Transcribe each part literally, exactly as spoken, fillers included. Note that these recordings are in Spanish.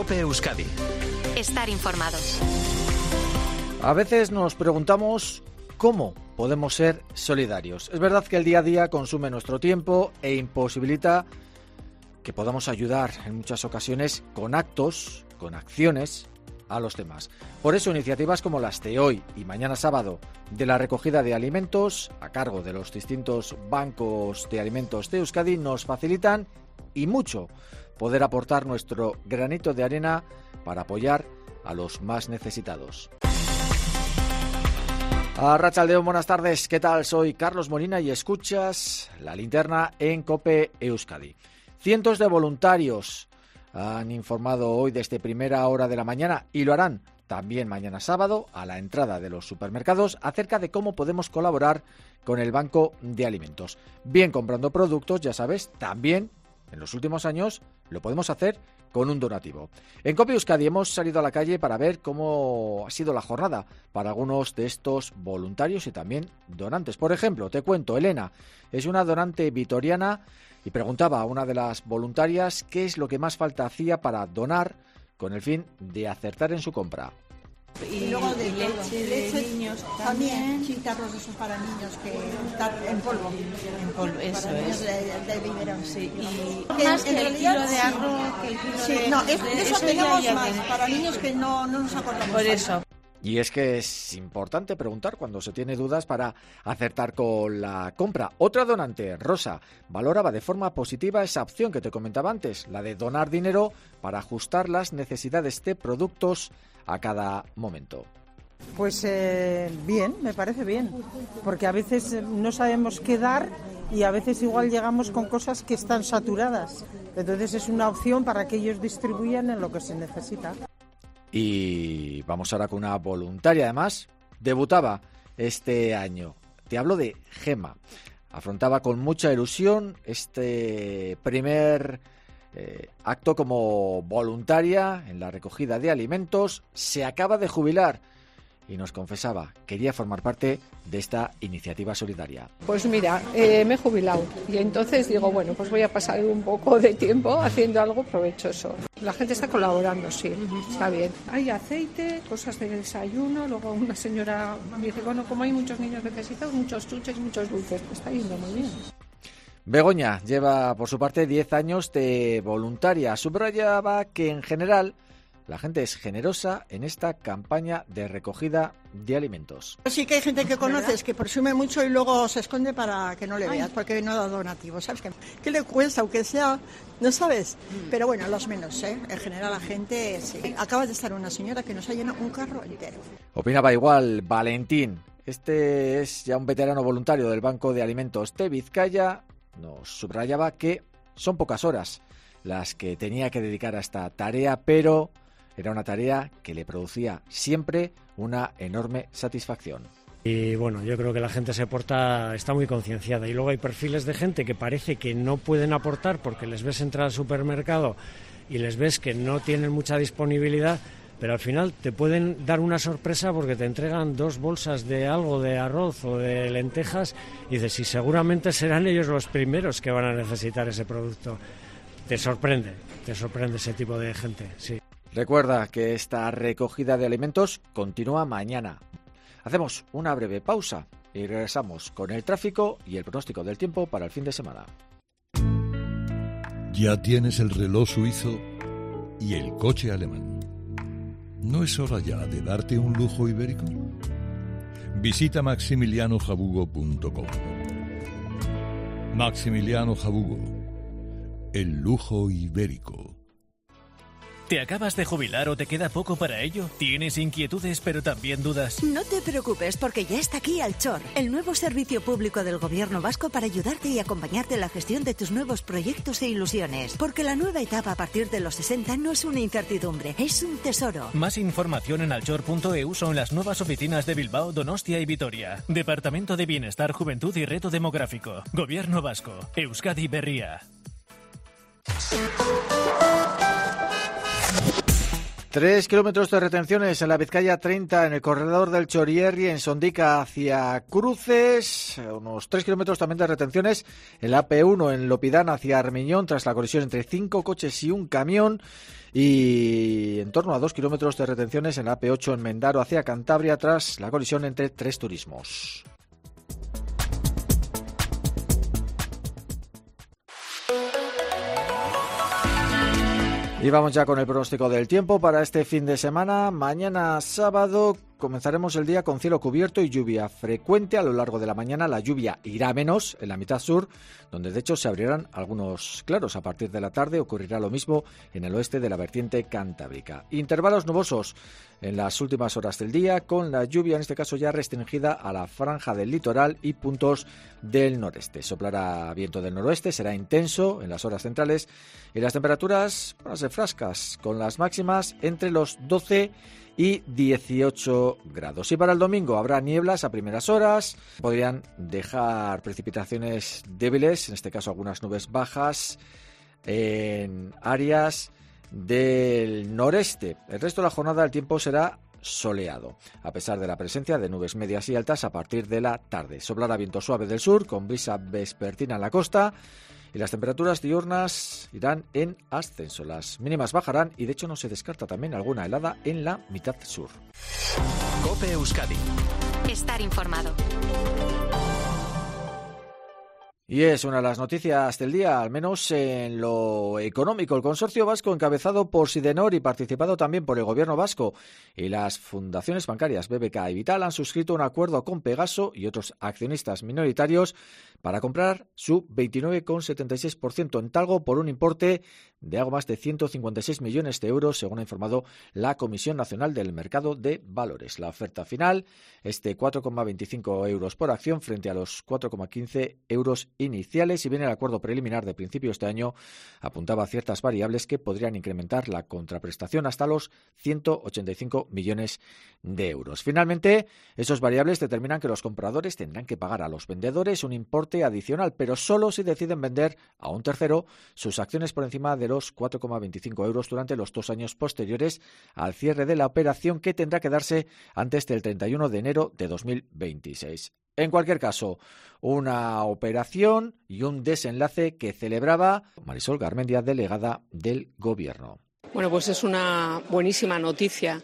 COPE Euskadi. Estar informados. A veces nos preguntamos cómo podemos ser solidarios. Es verdad que el día a día consume nuestro tiempo e imposibilita que podamos ayudar en muchas ocasiones con actos, con acciones a los demás. Por eso iniciativas como las de hoy y mañana sábado de la recogida de alimentos a cargo de los distintos bancos de alimentos de Euskadi nos facilitan y mucho poder aportar nuestro granito de arena para apoyar a los más necesitados. Arratsaldeon, buenas tardes, ¿qué tal? Soy Carlos Molina y escuchas La Linterna en COPE Euskadi. Cientos de voluntarios han informado hoy desde primera hora de la mañana y lo harán también mañana sábado a la entrada de los supermercados acerca de cómo podemos colaborar con el Banco de Alimentos. Bien comprando productos, ya sabes, también en los últimos años lo podemos hacer con un donativo. En COPE Euskadi hemos salido a la calle para ver cómo ha sido la jornada para algunos de estos voluntarios y también donantes. Por ejemplo, te cuento, Elena es una donante vitoriana y preguntaba a una de las voluntarias qué es lo que más falta hacía para donar con el fin de acertar en su compra. Y luego de leche, leche de niños también, chitarros de esos para niños que están en polvo. En polvo, eso para es. De, de biberón, sí. Y que más que el kilo de arroz, que el kilo sí, de... no, es, de eso, eso tenemos ya, más, ya para niños que no, no nos acordamos. Por eso. Y es que es importante preguntar cuando se tiene dudas para acertar con la compra. Otra donante, Rosa, valoraba de forma positiva esa opción que te comentaba antes, la de donar dinero para ajustar las necesidades de productos a cada momento. Pues eh, bien, me parece bien, porque a veces no sabemos qué dar y a veces igual llegamos con cosas que están saturadas. Entonces es una opción para que ellos distribuyan en lo que se necesita. Y vamos ahora con una voluntaria, además, debutaba este año. Te hablo de Gema. Afrontaba con mucha ilusión este primer eh, acto como voluntaria en la recogida de alimentos. Se acaba de jubilar y nos confesaba, quería formar parte de esta iniciativa solidaria. Pues mira, eh, me he jubilado y entonces digo, bueno, pues voy a pasar un poco de tiempo haciendo algo provechoso. La gente está colaborando, sí, está bien. Hay aceite, cosas de desayuno, luego una señora me dice, bueno, como hay muchos niños necesitados, muchos chuches, muchos dulces, pues está yendo muy bien. Begoña lleva, por su parte, diez años de voluntaria. Subrayaba que, en general, la gente es generosa en esta campaña de recogida de alimentos. Sí que hay gente que conoces que presume mucho y luego se esconde para que no le veas, porque no da donativo, ¿sabes? ¿Qué, qué le cuesta, aunque sea? ¿No sabes? Pero bueno, los menos, ¿eh? En general la gente, sí. Acaba de estar una señora que nos ha llenado un carro entero. Opinaba igual Valentín. Este es ya un veterano voluntario del Banco de Alimentos de Vizcaya. Nos subrayaba que son pocas horas las que tenía que dedicar a esta tarea, pero era una tarea que le producía siempre una enorme satisfacción. Y bueno, yo creo que la gente se porta, está muy concienciada. Y luego hay perfiles de gente que parece que no pueden aportar porque les ves entrar al supermercado y les ves que no tienen mucha disponibilidad, pero al final te pueden dar una sorpresa porque te entregan dos bolsas de algo, de arroz o de lentejas, y dices, sí, seguramente serán ellos los primeros que van a necesitar ese producto. Te sorprende, te sorprende ese tipo de gente, sí. Recuerda que esta recogida de alimentos continúa mañana. Hacemos una breve pausa y regresamos con el tráfico y el pronóstico del tiempo para el fin de semana. Ya tienes el reloj suizo y el coche alemán. ¿No es hora ya de darte un lujo ibérico? Visita maximiliano jabugo punto com. Maximiliano Jabugo, el lujo ibérico. ¿Te acabas de jubilar o te queda poco para ello? ¿Tienes inquietudes pero también dudas? No te preocupes porque ya está aquí Alchor, el nuevo servicio público del Gobierno vasco para ayudarte y acompañarte en la gestión de tus nuevos proyectos e ilusiones. Porque la nueva etapa a partir de los sesenta no es una incertidumbre, es un tesoro. Más información en alchor punto e u o en las nuevas oficinas de Bilbao, Donostia y Vitoria. Departamento de Bienestar, Juventud y Reto Demográfico. Gobierno Vasco. Euskadi Berria. Tres kilómetros de retenciones en la Vizcaya treinta, en el corredor del Chorierri, en Sondica hacia Cruces. Unos tres kilómetros también de retenciones en la A P uno, en Lopidán hacia Armiñón, tras la colisión entre cinco coches y un camión. Y en torno a dos kilómetros de retenciones en la A P ocho, en Mendaro hacia Cantabria, tras la colisión entre tres turismos. Y vamos ya con el pronóstico del tiempo para este fin de semana. Mañana sábado comenzaremos el día con cielo cubierto y lluvia frecuente. A lo largo de la mañana la lluvia irá a menos en la mitad sur, donde de hecho se abrirán algunos claros. A partir de la tarde ocurrirá lo mismo en el oeste de la vertiente cantábrica. Intervalos nubosos en las últimas horas del día, con la lluvia en este caso ya restringida a la franja del litoral y puntos del noreste. Soplará viento del noroeste, será intenso en las horas centrales y las temperaturas van a ser frescas, con las máximas entre los doce y dieciocho grados. Y para el domingo habrá nieblas a primeras horas, podrían dejar precipitaciones débiles, en este caso algunas nubes bajas en áreas del noreste. El resto de la jornada el tiempo será soleado, a pesar de la presencia de nubes medias y altas a partir de la tarde. Soplará viento suave del sur, con brisa vespertina en la costa, y las temperaturas diurnas irán en ascenso. Las mínimas bajarán y de hecho no se descarta también alguna helada en la mitad sur. COPE Euskadi. Estar informado. Y es una de las noticias del día, al menos en lo económico. El consorcio vasco, encabezado por Sidenor y participado también por el gobierno vasco y las fundaciones bancarias B B K y Vital, han suscrito un acuerdo con Pegaso y otros accionistas minoritarios para comprar su veintinueve coma setenta y seis por ciento en Talgo por un importe de algo más de ciento cincuenta y seis millones de euros, según ha informado la Comisión Nacional del Mercado de Valores. La oferta final es de cuatro coma veinticinco euros por acción frente a los cuatro coma quince euros iniciales, y bien el acuerdo preliminar de principio de este año apuntaba a ciertas variables que podrían incrementar la contraprestación hasta los ciento ochenta y cinco millones de euros. Finalmente, esos variables determinan que los compradores tendrán que pagar a los vendedores un importe adicional, pero solo si deciden vender a un tercero sus acciones por encima de los cuatro coma veinticinco euros durante los dos años posteriores al cierre de la operación, que tendrá que darse antes del treinta y uno de enero de dos mil veintiséis. En cualquier caso, una operación y un desenlace que celebraba Marisol Garmendia, delegada del Gobierno. Bueno, pues es una buenísima noticia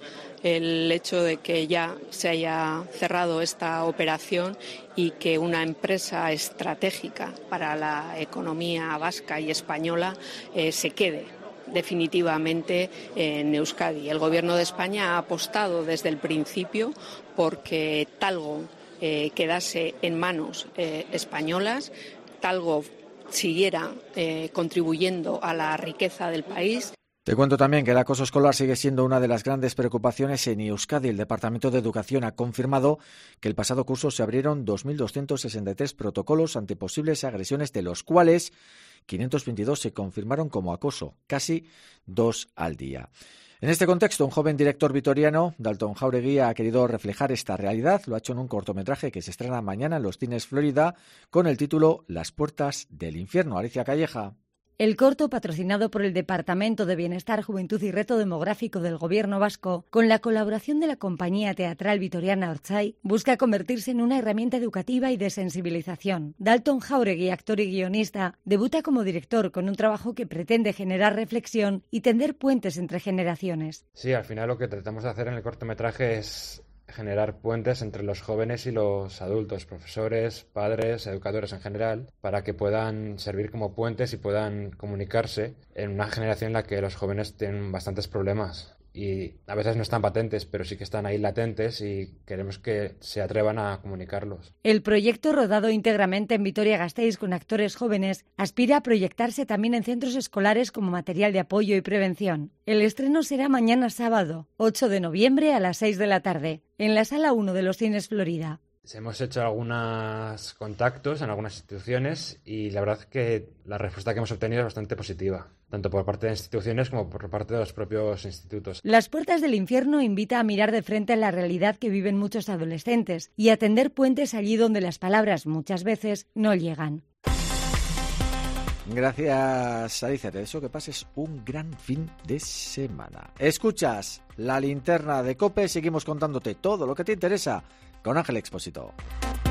el hecho de que ya se haya cerrado esta operación y que una empresa estratégica para la economía vasca y española eh, se quede definitivamente en Euskadi. El Gobierno de España ha apostado desde el principio porque Talgo eh, quedase en manos eh, españolas, Talgo siguiera eh, contribuyendo a la riqueza del país. Te cuento también que el acoso escolar sigue siendo una de las grandes preocupaciones en Euskadi. El Departamento de Educación ha confirmado que el pasado curso se abrieron dos mil doscientos sesenta y tres protocolos ante posibles agresiones, de los cuales quinientos veintidós se confirmaron como acoso, casi dos al día. En este contexto, un joven director vitoriano, Dalton Jauregui, ha querido reflejar esta realidad. Lo ha hecho en un cortometraje que se estrena mañana en los cines Florida con el título Las puertas del infierno. Alicia Calleja. El corto, patrocinado por el Departamento de Bienestar, Juventud y Reto Demográfico del Gobierno vasco, con la colaboración de la compañía teatral vitoriana Ortzai, busca convertirse en una herramienta educativa y de sensibilización. Dalton Jauregui, actor y guionista, debuta como director con un trabajo que pretende generar reflexión y tender puentes entre generaciones. Sí, al final lo que tratamos de hacer en el cortometraje es generar puentes entre los jóvenes y los adultos, profesores, padres, educadores en general, para que puedan servir como puentes y puedan comunicarse en una generación en la que los jóvenes tienen bastantes problemas y a veces no están patentes, pero sí que están ahí latentes y queremos que se atrevan a comunicarlos. El proyecto, rodado íntegramente en Vitoria-Gasteiz con actores jóvenes, aspira a proyectarse también en centros escolares como material de apoyo y prevención. El estreno será mañana sábado, ocho de noviembre a las seis de la tarde, en la Sala uno de los Cines Florida. Hemos hecho algunos contactos en algunas instituciones y la verdad es que la respuesta que hemos obtenido es bastante positiva, tanto por parte de instituciones como por parte de los propios institutos. Las puertas del infierno invita a mirar de frente a la realidad que viven muchos adolescentes y a tender puentes allí donde las palabras muchas veces no llegan. Gracias, Alicia. Te deseo que pases un gran fin de semana. Escuchas La Linterna de COPE. Seguimos contándote todo lo que te interesa con Ángel Expósito.